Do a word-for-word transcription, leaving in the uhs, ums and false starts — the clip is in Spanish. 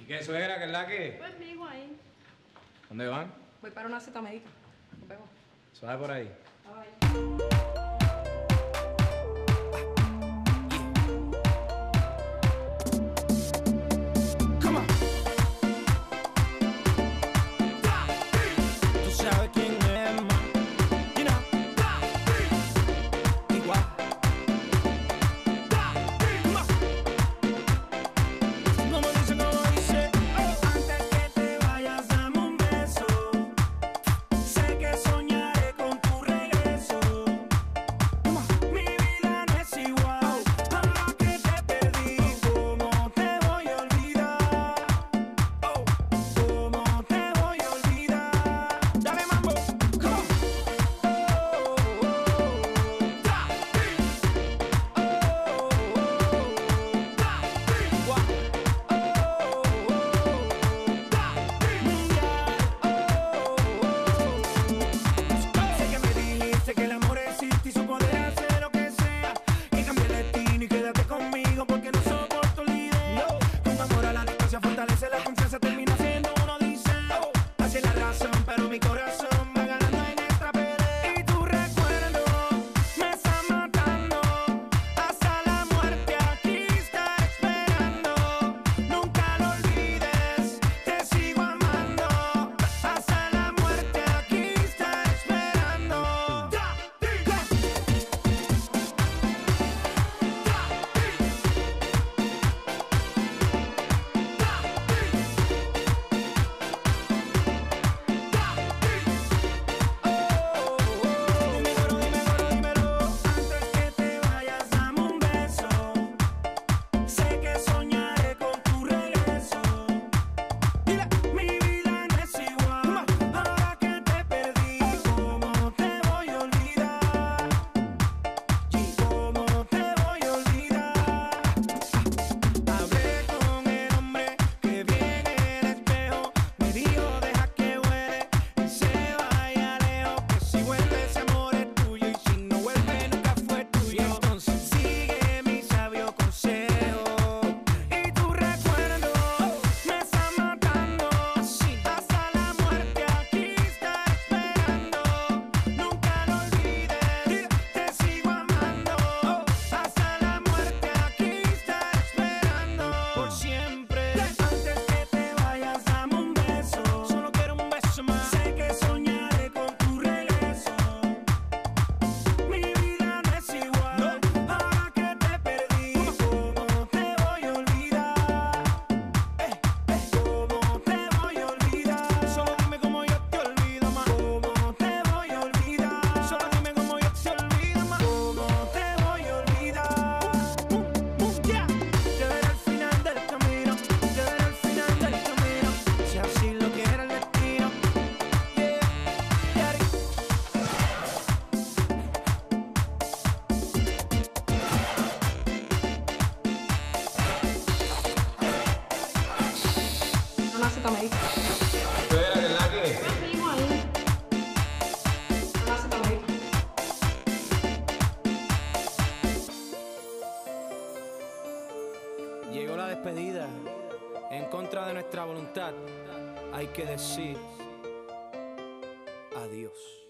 qué suegra, qué es la que? Pues mijo ahí. ¿Dónde van? Voy para una cita médica. Nos vemos. Suave por ahí. Bye. Fortalece la confianza, termina siendo uno dice, oh, hace la razón, pero mi corazón va ganando en esta pelea. Y tu recuerdo me está matando, hasta la muerte aquí está esperando. Nunca lo olvides, te sigo amando, hasta la muerte aquí está esperando. Una cita médica. ¿Suegra, qué es la que? Pues mijo ahí. Una cita médica. Llegó la despedida. En contra de nuestra voluntad, hay que decir adiós.